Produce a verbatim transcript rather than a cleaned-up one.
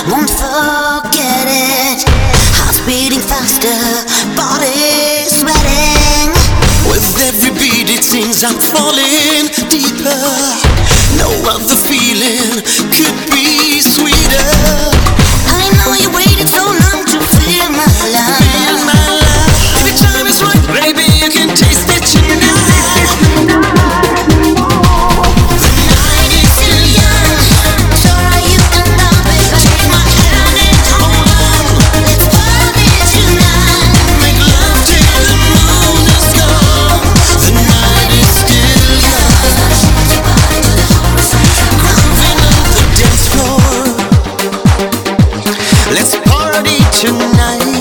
won't forget it. Heart's beating faster, body sweating. With every beat it seems I'm falling deeper. No other feeling could be sweeter. I know you waited so long to feel my love. Feel my love. The time is right, baby, you can taste it tonight. The night is still young, so are you and I, baby. Take my hand and hold on. Let's party tonight. Make love till the moon is gone. The night is still young. Grooving on the dance floor. Let's party tonight.